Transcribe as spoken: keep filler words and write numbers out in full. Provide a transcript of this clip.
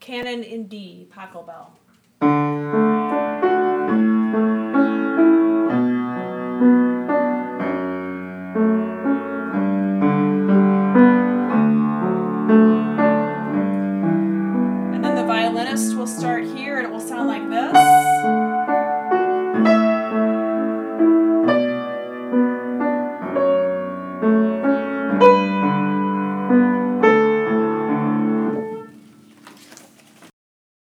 Canon in D, Pachelbel. And then the violinist will start here and it will sound like this.